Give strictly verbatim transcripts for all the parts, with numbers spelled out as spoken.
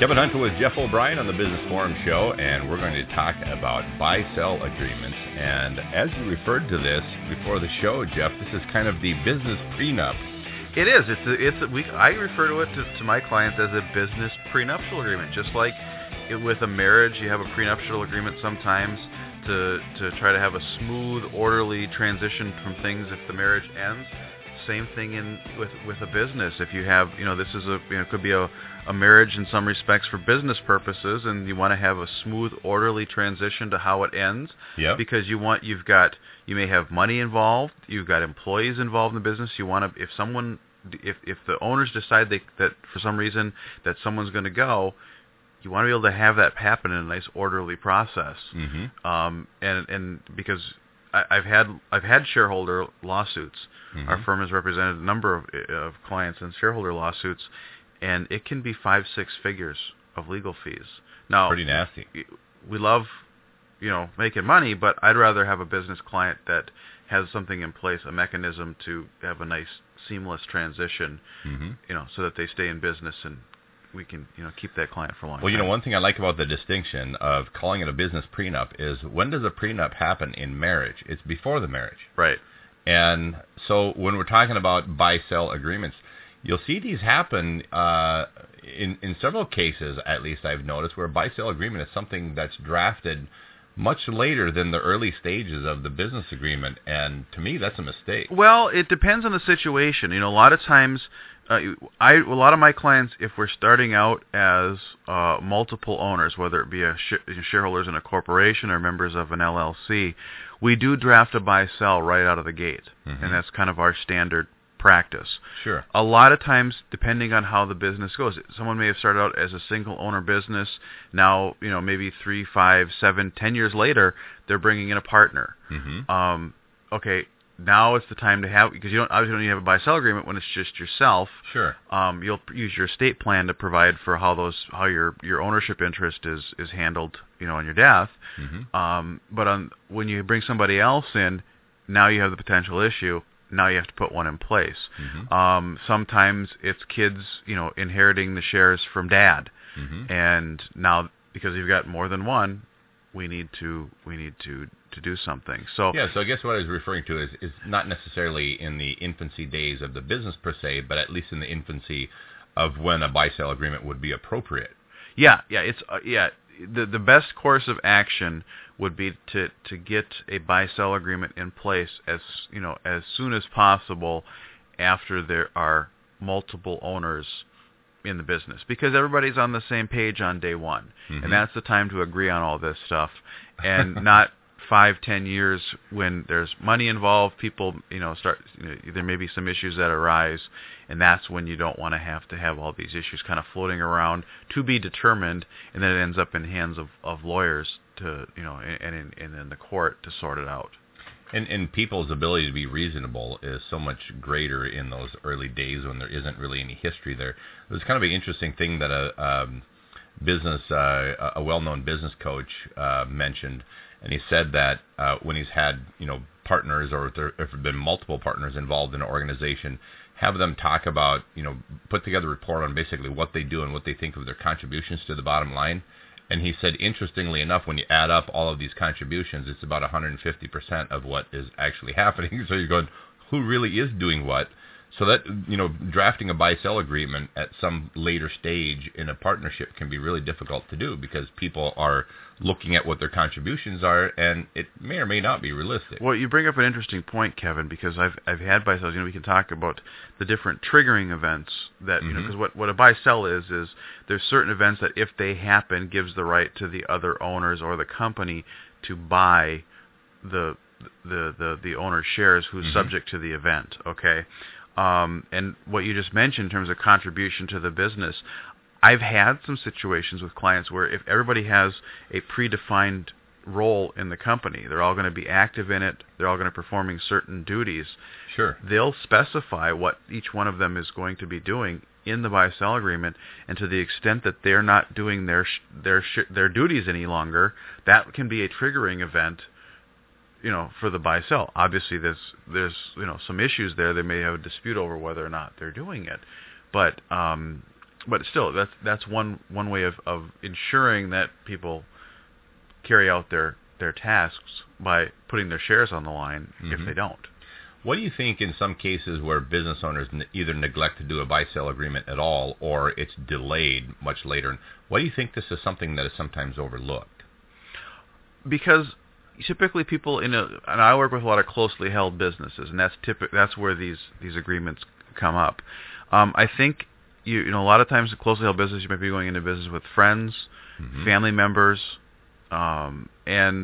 Kevin Hunter with Jeff O'Brien on the Business Forum Show, and we're going to talk about buy-sell agreements. And as you referred to this before the show, Jeff, this is kind of the business prenup. It is. It's a, it's a, we. I refer to it to, to my clients as a business prenuptial agreement. Just like it, with a marriage, you have a prenuptial agreement sometimes to to try to have a smooth, orderly transition from things if the marriage ends. Same thing in with with a business. If you have, you know, this is a, you know, could be a, a marriage in some respects for business purposes, and you want to have a smooth, orderly transition to how it ends. Yep. Because you want, you've got, you may have money involved, you've got employees involved in the business. You want to, if someone, if if the owners decide they, that for some reason that someone's going to go, you want to be able to have that happen in a nice, orderly process. Mm-hmm. Um, and and because I, I've had I've had shareholder lawsuits. Mm-hmm. Our firm has represented a number of, of clients in shareholder lawsuits, and it can be five, six figures of legal fees. Now, pretty nasty. We love, you know, making money, but I'd rather have a business client that has something in place, a mechanism to have a nice, seamless transition, mm-hmm. you know, so that they stay in business and we can, you know, keep that client for a long well, time. you know, one thing I like about the distinction of calling it a business prenup is when does a prenup happen in marriage? It's before the marriage. Right. And so when we're talking about buy-sell agreements, you'll see these happen uh, in, in several cases, at least I've noticed, where a buy-sell agreement is something that's drafted much later than the early stages of the business agreement. And to me, that's a mistake. Well, it depends on the situation. You know, a lot of times, uh, I a lot of my clients, if we're starting out as uh, multiple owners, whether it be a sh- shareholders in a corporation or members of an L L C, we do draft a buy-sell right out of the gate, mm-hmm. and that's kind of our standard practice. Sure. A lot of times, depending on how the business goes, someone may have started out as a single-owner business. Now, you know, maybe three, five, seven, ten years later, they're bringing in a partner. Mm-hmm. Um, okay. Now it's the time to have, because you don't obviously don't have a buy-sell agreement when it's just yourself. Sure. Um, you'll use your estate plan to provide for how those how your, your ownership interest is, is handled, you know, on your death. Mm-hmm. Um, but on when you bring somebody else in, now you have the potential issue. Now you have to put one in place. Mm-hmm. Um, sometimes it's kids, you know, inheriting the shares from dad, mm-hmm. and now because you've got more than one, we need to we need to. to do something. So yeah, so I guess what I was referring to is, is not necessarily in the infancy days of the business per se, but at least in the infancy of when a buy-sell agreement would be appropriate. Yeah, yeah, it's uh, yeah. The the best course of action would be to to get a buy-sell agreement in place as you know as soon as possible after there are multiple owners in the business, because everybody's on the same page on day one, mm-hmm. and that's the time to agree on all this stuff, and not five, ten years when there's money involved. People, you know, start. You know, there may be some issues that arise, and that's when you don't want to have to have all these issues kind of floating around to be determined, and then it ends up in hands of, of lawyers to, you know, and in and in the court to sort it out. And and people's ability to be reasonable is so much greater in those early days when there isn't really any history there. It was kind of an interesting thing that a um, business, uh, a well-known business coach uh, mentioned. And he said that uh, when he's had, you know, partners or if there have been multiple partners involved in an organization, have them talk about, you know, put together a report on basically what they do and what they think of their contributions to the bottom line. And he said, interestingly enough, when you add up all of these contributions, it's about one hundred fifty percent of what is actually happening. So you're going, who really is doing what? So that, you know, drafting a buy-sell agreement at some later stage in a partnership can be really difficult to do because people are looking at what their contributions are, and it may or may not be realistic. Well, you bring up an interesting point, Kevin, because I've I've had buy-sells. You know, we can talk about the different triggering events that, you mm-hmm. know, because what, what a buy-sell is, is there's certain events that if they happen, gives the right to the other owners or the company to buy the the the, the owner's shares who's mm-hmm. subject to the event, okay? Um, and what you just mentioned in terms of contribution to the business, I've had some situations with clients where if everybody has a predefined role in the company, they're all going to be active in it, they're all going to be performing certain duties, sure, they'll specify what each one of them is going to be doing in the buy-sell agreement, and to the extent that they're not doing their sh- their sh- their duties any longer, that can be a triggering event, you know, for the buy-sell. Obviously, there's there's you know some issues there. They may have a dispute over whether or not they're doing it, but um, but still, that's that's one one way of, of ensuring that people carry out their, their tasks by putting their shares on the line mm-hmm. if they don't. What do you think in some cases where business owners n- either neglect to do a buy-sell agreement at all or it's delayed much later? Why do you think this is something that is sometimes overlooked? Because typically people in a, and I work with a lot of closely held businesses, and that's typic, that's where these, these agreements come up. Um, I think you, you know a lot of times in closely held business you might be going into business with friends, mm-hmm. family members, um, and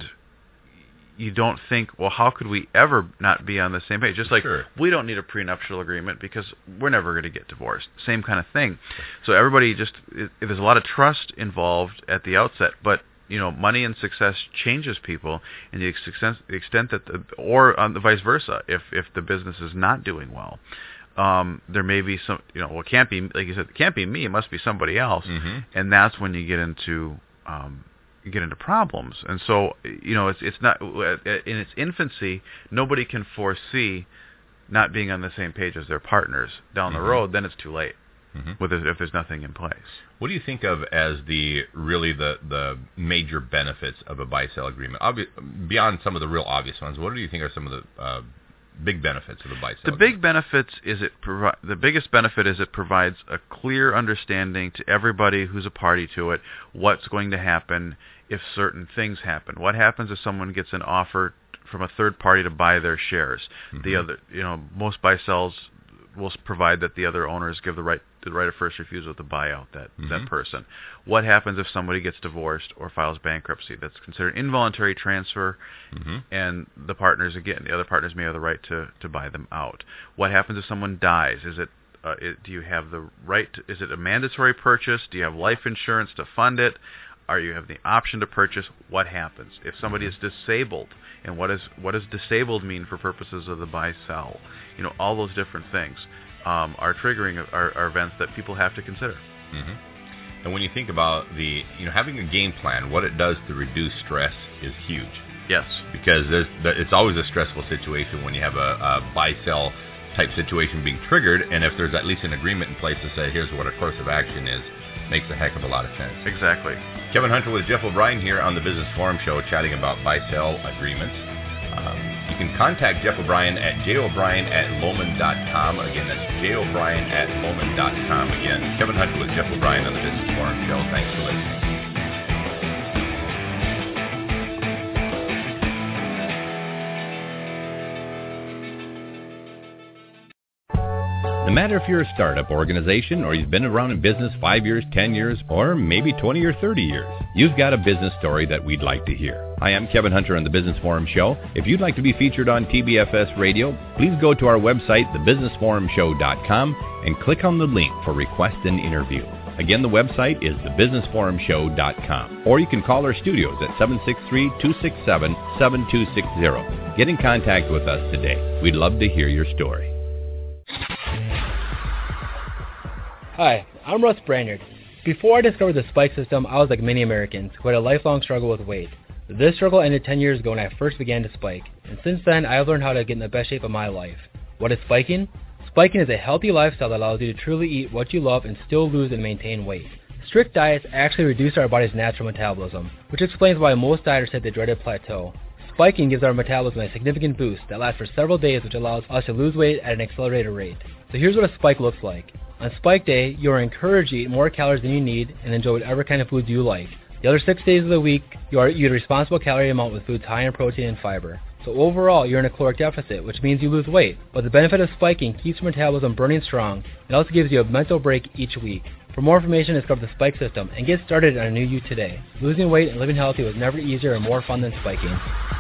you don't think, well, how could we ever not be on the same page? Just like sure. we don't need a prenuptial agreement because we're never going to get divorced. Same kind of thing. So everybody just, it, there's a lot of trust involved at the outset, but you know, money and success changes people, and the extent, the extent that, the, or on the vice versa, if if the business is not doing well, um, there may be some, you know, well, it can't be, like you said, it can't be me. It must be somebody else, mm-hmm. and that's when you get into um, you get into problems. And so, you know, it's it's not in its infancy. Nobody can foresee not being on the same page as their partners down mm-hmm. the road. Then it's too late. Mm-hmm. With if there's nothing in place. What do you think of as the really the, the major benefits of a buy-sell agreement? Obvi- beyond some of the real obvious ones, what do you think are some of the uh, big benefits of a buy-sell The agreement? big benefits is it provi- the biggest benefit is it provides a clear understanding to everybody who's a party to it what's going to happen if certain things happen. What happens if someone gets an offer from a third party to buy their shares? Mm-hmm. The other, you know, most buy-sells will provide that the other owners give the right the right of first refusal to buy out that, mm-hmm. that person. What happens if somebody gets divorced or files bankruptcy? That's considered involuntary transfer, mm-hmm. and the partners, again, the other partners may have the right to, to buy them out. What happens if someone dies? Is it, uh, it do you have the right to, is it a mandatory purchase? Do you have life insurance to fund it? Or you have the option to purchase? What happens if somebody is disabled? And what is what does disabled mean for purposes of the buy-sell? You know, all those different things um, are triggering are, are events that people have to consider. Mm-hmm. And when you think about the, you know, having a game plan, what it does to reduce stress is huge. Yes. Because there's, it's always a stressful situation when you have a, a buy-sell type situation being triggered, and if there's at least an agreement in place to say, here's what a course of action is, makes a heck of a lot of sense. Exactly. Kevin Hunter with Jeff O'Brien here on the Business Forum Show, chatting about buy-sell agreements. Um, you can contact Jeff O'Brien at j o'brien at loman dot com. Again, that's j o'brien at loman dot com. Again, Kevin Hunter with Jeff O'Brien on the Business Forum Show. Thanks for listening. No matter if you're a startup organization or you've been around in business five years, ten years, or maybe twenty or thirty years, you've got a business story that we'd like to hear. Hi, I'm Kevin Hunter on the Business Forum Show. If you'd like to be featured on T B F S Radio, please go to our website, the business forum show dot com, and click on the link for Request an Interview. Again, the website is the business forum show dot com. Or you can call our studios at seven six three, two six seven, seven two six zero. Get in contact with us today. We'd love to hear your story. Hi, I'm Russ Branyard. Before I discovered the Spike system, I was like many Americans who had a lifelong struggle with weight. This struggle ended ten years ago when I first began to spike, and since then I have learned how to get in the best shape of my life. What is spiking? Spiking is a healthy lifestyle that allows you to truly eat what you love and still lose and maintain weight. Strict diets actually reduce our body's natural metabolism, which explains why most dieters hit the dreaded plateau. Spiking gives our metabolism a significant boost that lasts for several days, which allows us to lose weight at an accelerated rate. So here's what a spike looks like. On Spike Day, you are encouraged to eat more calories than you need and enjoy whatever kind of foods you like. The other six days of the week, you are eat a responsible calorie amount with foods high in protein and fiber. So overall, you're in a caloric deficit, which means you lose weight. But the benefit of spiking keeps your metabolism burning strong. It also gives you a mental break each week. For more information, discover the Spike system and get started on a new you today. Losing weight and living healthy was never easier or more fun than spiking.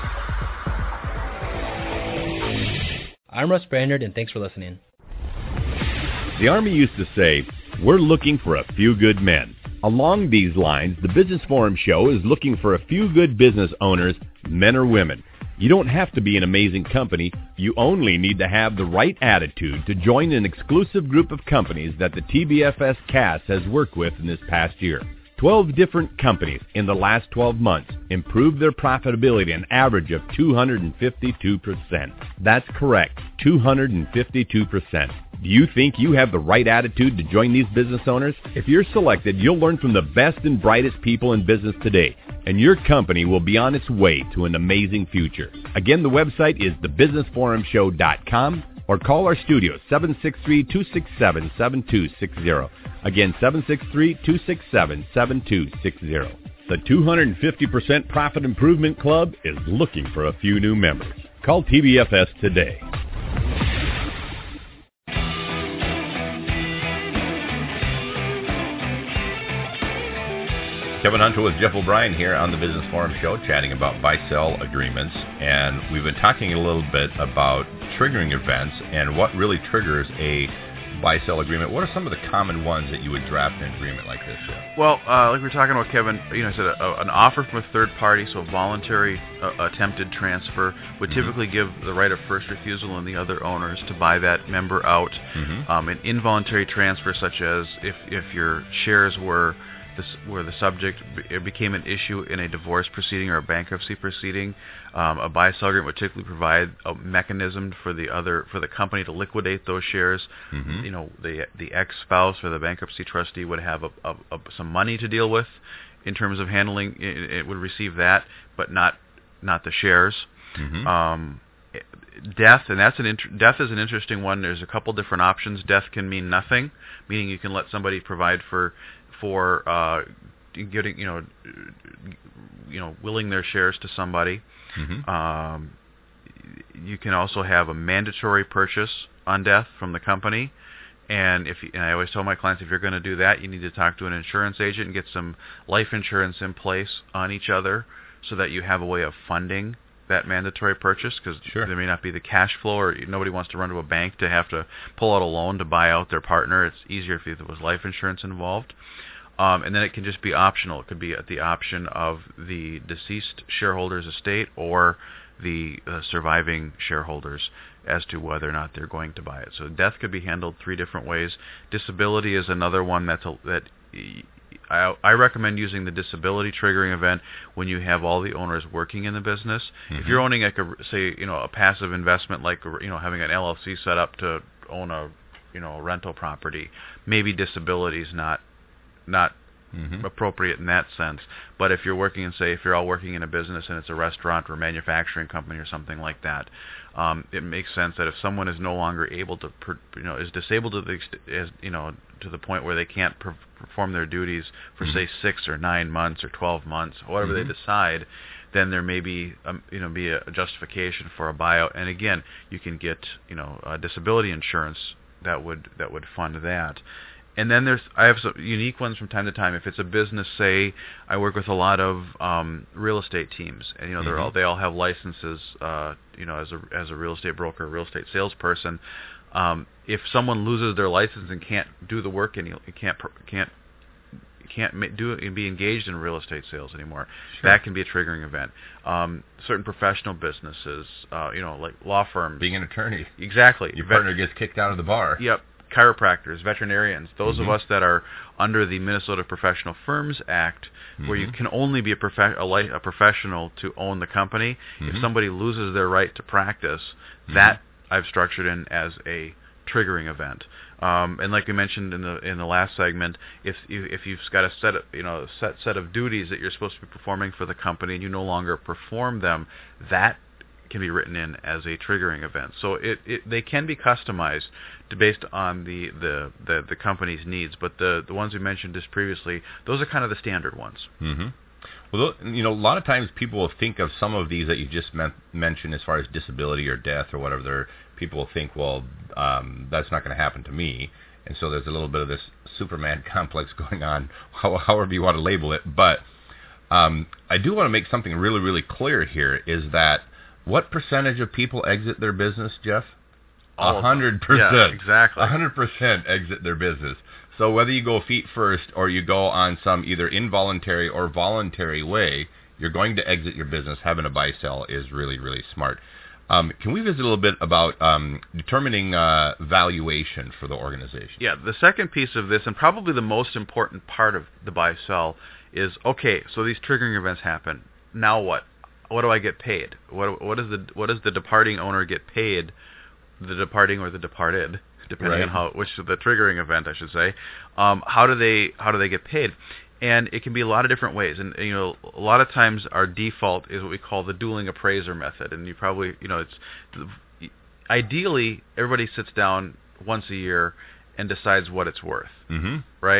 I'm Russ Branyard, and thanks for listening. The Army used to say, we're looking for a few good men. Along these lines, the Business Forum Show is looking for a few good business owners, men or women. You don't have to be an amazing company. You only need to have the right attitude to join an exclusive group of companies that the T B F S cast has worked with in this past year. twelve different companies in the last twelve months improved their profitability an average of two hundred fifty-two percent. That's correct, two hundred fifty-two percent. Do you think you have the right attitude to join these business owners? If you're selected, you'll learn from the best and brightest people in business today, and your company will be on its way to an amazing future. Again, the website is the business forum show dot com, or call our studio, seven six three, two six seven, seven two six zero. Again, seven six three, two six seven, seven two six zero. The two hundred fifty percent Profit Improvement Club is looking for a few new members. Call T B F S today. Kevin Hunter with Jeff O'Brien here on the Business Forum Show, chatting about buy-sell agreements. And we've been talking a little bit about triggering events and what really triggers a buy-sell agreement. What are some of the common ones that you would draft in an agreement like this, Jeff? Well, uh, like we were talking about, Kevin, you know, I said a, an offer from a third party, so a voluntary uh, attempted transfer, would mm-hmm. typically give the right of first refusal and the other owners to buy that member out. Mm-hmm. Um, an involuntary transfer, such as if, if your shares were This, where the subject it became an issue in a divorce proceeding or a bankruptcy proceeding, um, a buy-sell agreement would typically provide a mechanism for the other for the company to liquidate those shares. Mm-hmm. You know, the the ex-spouse or the bankruptcy trustee would have a, a, a, some money to deal with in terms of handling. It, it would receive that, but not not the shares. Mm-hmm. Um, death, and that's an int- death is an interesting one. There's a couple different options. Death can mean nothing, meaning you can let somebody provide for. for uh, getting, you know, you know, willing their shares to somebody. Mm-hmm. Um, you can also have a mandatory purchase on death from the company. And if you, and I always tell my clients, if you're going to do that, you need to talk to an insurance agent and get some life insurance in place on each other so that you have a way of funding that mandatory purchase, because sure. there may not be the cash flow, or nobody wants to run to a bank to have to pull out a loan to buy out their partner. It's easier if there was life insurance involved. Um, and then it can just be optional. It could be at the option of the deceased shareholder's estate or the uh, surviving shareholders as to whether or not they're going to buy it. So death could be handled three different ways. Disability is another one that's a, that I, I recommend using the disability triggering event when you have all the owners working in the business. Mm-hmm. If you're owning, like a, say, you know, a passive investment, like, you know, having an L L C set up to own a, you know, a rental property, maybe disability is not not mm-hmm. appropriate in that sense. But if you're working in, say, if you're all working in a business and it's a restaurant or a manufacturing company or something like that, um, it makes sense that if someone is no longer able to, per, you know, is disabled to the, as, you know, to the point where they can't per, perform their duties for mm-hmm. say six or nine months or twelve months, whatever mm-hmm. they decide, then there may be, um, you know, be a justification for a buyout. And again, you can get, you know, uh, disability insurance that would that would fund that. And then there's, I have some unique ones from time to time. If it's a business, say, I work with a lot of um, real estate teams, and you know, they're mm-hmm. all they all have licenses, uh, you know, as a as a real estate broker, a real estate salesperson. Um, if someone loses their license and can't do the work and you can't can't can't do it and be engaged in real estate sales anymore, sure. that can be a triggering event. Um, certain professional businesses, uh, you know, like law firms, being an attorney, exactly. Your partner gets kicked out of the bar. Yep. Chiropractors, veterinarians, those mm-hmm. of us that are under the Minnesota Professional Firms Act, mm-hmm. where you can only be a, prof- a, li- a professional to own the company. Mm-hmm. If somebody loses their right to practice, mm-hmm. that I've structured in as a triggering event. Um, and like we mentioned in the in the last segment, if you, if you've got a set of, you know set set of duties that you're supposed to be performing for the company and you no longer perform them, that can be written in as a triggering event. So it, it they can be customized to based on the, the, the, the company's needs, but the, the ones we mentioned just previously, those are kind of the standard ones. Mm-hmm. Well, you know, a lot of times people will think of some of these that you just men- mentioned as far as disability or death or whatever. There, people will think, well, um, that's not going to happen to me. And so there's a little bit of this Superman complex going on, however you want to label it. But um, I do want to make something really, really clear here, is that what percentage of people exit their business, Jeff? A hundred percent. Yeah, exactly. A hundred percent exit their business. So whether you go feet first or you go on some either involuntary or voluntary way, you're going to exit your business. Having a buy-sell is really, really smart. Um, can we visit a little bit about um, determining uh, valuation for the organization? Yeah, the second piece of this, and probably the most important part of the buy-sell, is, okay, so these triggering events happen. Now what? What do I get paid? What what is the what does the departing owner get paid? The departing or the departed depending right. on how which the triggering event, I should say. Um, how do they how do they get paid? And it can be a lot of different ways. And you know, a lot of times our default is what we call the dueling appraiser method. And you probably you know it's ideally everybody sits down once a year and decides what it's worth, mm-hmm. right?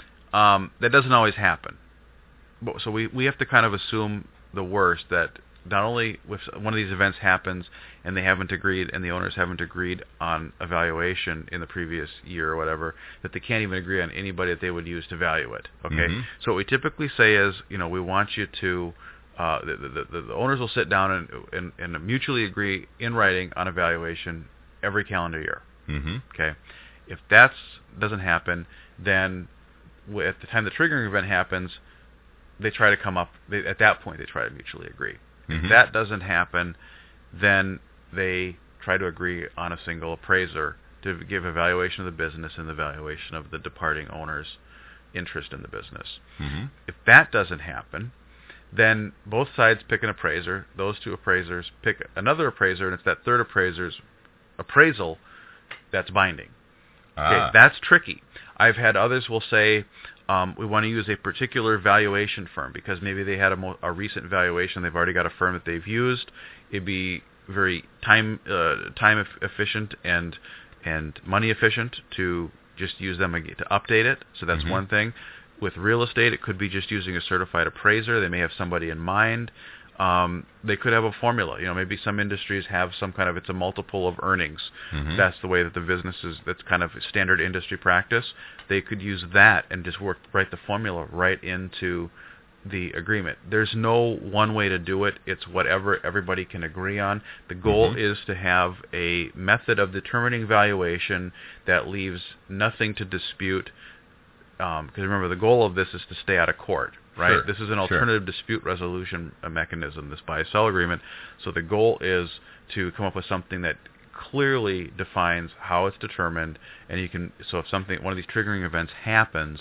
Um, that doesn't always happen. But, so we, we have to kind of assume the worst, that not only if one of these events happens and they haven't agreed and the owners haven't agreed on a valuation in the previous year or whatever, that they can't even agree on anybody that they would use to value it. Okay, mm-hmm. So what we typically say is, you know, we want you to, uh, the, the, the, the owners will sit down and, and, and mutually agree in writing on a valuation every calendar year. Mm-hmm. Okay, if that doesn't happen, then at the time the triggering event happens, they try to come up, they, at that point they try to mutually agree. Mm-hmm. If that doesn't happen, then they try to agree on a single appraiser to give a valuation of the business and the valuation of the departing owner's interest in the business. Mm-hmm. If that doesn't happen, then both sides pick an appraiser. Those two appraisers pick another appraiser, and it's that third appraiser's appraisal that's binding. Ah. Okay, that's tricky. I've had others will say, um, we want to use a particular valuation firm because maybe they had a, mo- a recent valuation. They've already got a firm that they've used. It'd be very time uh, time e- efficient and and money efficient to just use them again, to update it. So that's mm-hmm. one thing. With real estate, it could be just using a certified appraiser. They may have somebody in mind. Um, they could have a formula. You know, maybe some industries have some kind of, it's a multiple of earnings. Mm-hmm. That's the way that the business is, that's kind of standard industry practice. They could use that and just work, write the formula right into the agreement. There's no one way to do it. It's whatever everybody can agree on. The goal mm-hmm. is to have a method of determining valuation that leaves nothing to dispute. Because um, remember, the goal of this is to stay out of court, right? Sure. This is an alternative sure. dispute resolution mechanism, this buy-sell agreement. So the goal is to come up with something that clearly defines how it's determined, and you can. So if something, one of these triggering events happens,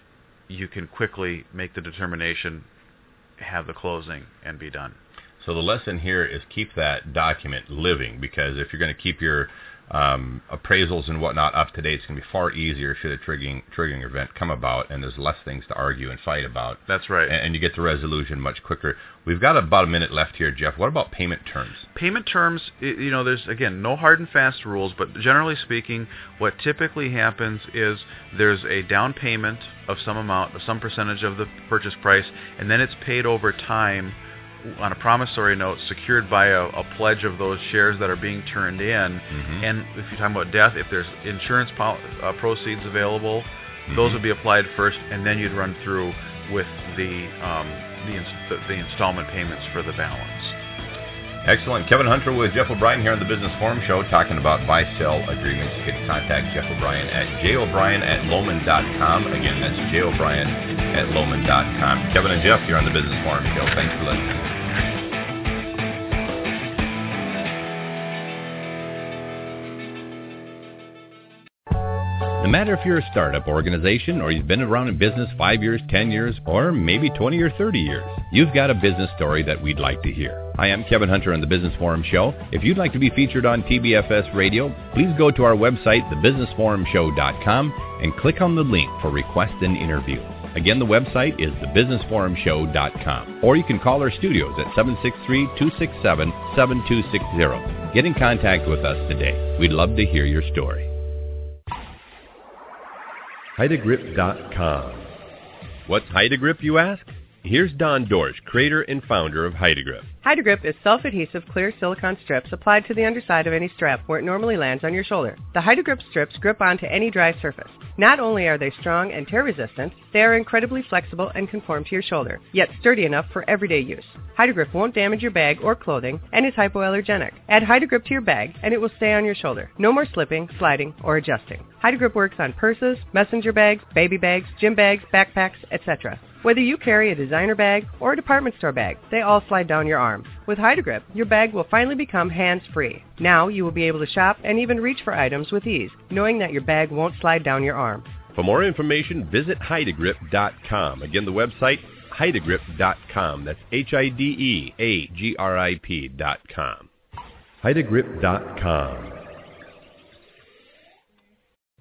you can quickly make the determination, have the closing, and be done. So the lesson here is keep that document living, because if you're going to keep your um, appraisals and whatnot up to date, it's going to be far easier should a triggering triggering event come about, and there's less things to argue and fight about. That's right. And, and you get the resolution much quicker. We've got about a minute left here, Jeff. What about payment terms? Payment terms, you know, there's, again, no hard and fast rules, but generally speaking, what typically happens is there's a down payment of some amount, of some percentage of the purchase price, and then it's paid over time on a promissory note secured by a, a pledge of those shares that are being turned in. Mm-hmm. And if you're talking about death, if there's insurance pol- uh, proceeds available, mm-hmm. those would be applied first, and then you'd run through with the um, the, ins- the, the installment payments for the balance. Excellent. Kevin Hunter with Jeff O'Brien here on the Business Forum Show, talking about buy-sell agreements. You can contact Jeff O'Brien at j o'brien at loman dot com. Again, that's j o'brien at loman dot com. Kevin and Jeff here on the Business Forum Show. Thanks for listening. No matter if you're a startup organization or you've been around in business five years, ten years, or maybe twenty or thirty years, you've got a business story that we'd like to hear. Hi, I'm Kevin Hunter on the Business Forum Show. If you'd like to be featured on T B F S Radio, please go to our website, the business forum show dot com, and click on the link for Request an Interview. Again, the website is the business forum show dot com. Or you can call our studios at seven six three, two six seven, seven two six zero. Get in contact with us today. We'd love to hear your story. Haida Grip dot com. What's Haida Grip, you ask? Here's Don Dorsch, creator and founder of Haida Grip. Haida Grip is self-adhesive clear silicone strips applied to the underside of any strap where it normally lands on your shoulder. The Haida Grip strips grip onto any dry surface. Not only are they strong and tear-resistant, they are incredibly flexible and conform to your shoulder, yet sturdy enough for everyday use. Haida Grip won't damage your bag or clothing and is hypoallergenic. Add Haida Grip to your bag and it will stay on your shoulder. No more slipping, sliding, or adjusting. Haida Grip works on purses, messenger bags, baby bags, gym bags, backpacks, et cetera. Whether you carry a designer bag or a department store bag, they all slide down your arm. With Haida Grip, your bag will finally become hands-free. Now you will be able to shop and even reach for items with ease, knowing that your bag won't slide down your arm. For more information, visit Haida Grip dot com. Again, the website, Haida Grip dot com. That's H I D E A G R I P dot com. Haida Grip dot com.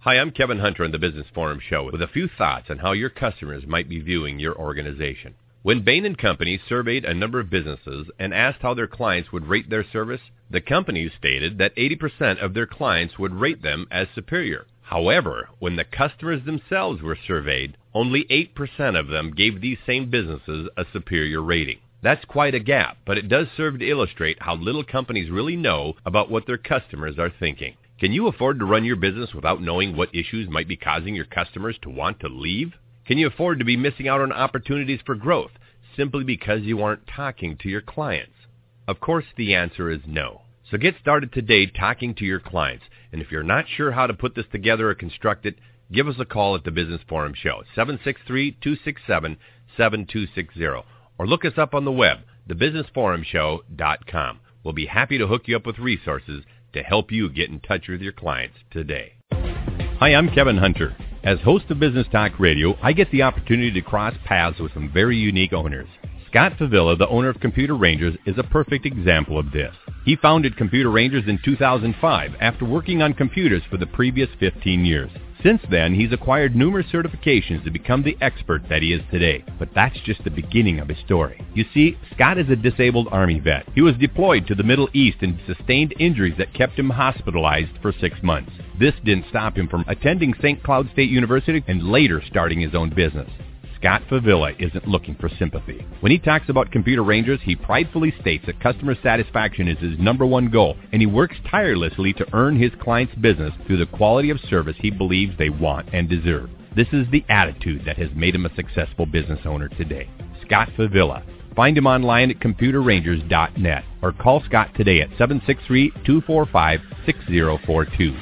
Hi, I'm Kevin Hunter on the Business Forum Show with a few thoughts on how your customers might be viewing your organization. When Bain and Company surveyed a number of businesses and asked how their clients would rate their service, the companies stated that eighty percent of their clients would rate them as superior. However, when the customers themselves were surveyed, only eight percent of them gave these same businesses a superior rating. That's quite a gap, but it does serve to illustrate how little companies really know about what their customers are thinking. Can you afford to run your business without knowing what issues might be causing your customers to want to leave? Can you afford to be missing out on opportunities for growth simply because you aren't talking to your clients? Of course, the answer is no. So get started today talking to your clients. And if you're not sure how to put this together or construct it, give us a call at the Business Forum Show, seven six three, two six seven, seven two six zero. Or look us up on the web, the business forum show dot com. We'll be happy to hook you up with resources to help you get in touch with your clients today. Hi, I'm Kevin Hunter. As host of Business Talk Radio, I get the opportunity to cross paths with some very unique owners. Scott Favilla, the owner of Computer Rangers, is a perfect example of this. He founded Computer Rangers in two thousand five after working on computers for the previous fifteen years. Since then, he's acquired numerous certifications to become the expert that he is today. But that's just the beginning of his story. You see, Scott is a disabled Army vet. He was deployed to the Middle East and sustained injuries that kept him hospitalized for six months. This didn't stop him from attending Saint Cloud State University and later starting his own business. Scott Favilla isn't looking for sympathy. When he talks about Computer Rangers, he pridefully states that customer satisfaction is his number one goal, and he works tirelessly to earn his clients' business through the quality of service he believes they want and deserve. This is the attitude that has made him a successful business owner today. Scott Favilla. Find him online at computer rangers dot net or call Scott today at seven six three, two four five, six zero four two.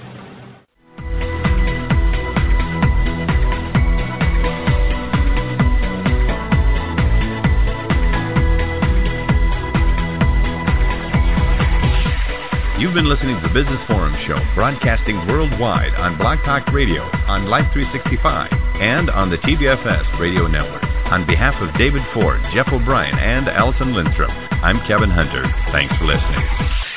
You've been listening to the Business Forum Show, broadcasting worldwide on Blog Talk Radio, on Life three sixty-five, and on the T B F S Radio Network. On behalf of David Ford, Jeff O'Brien, and Allison Lindstrom, I'm Kevin Hunter. Thanks for listening.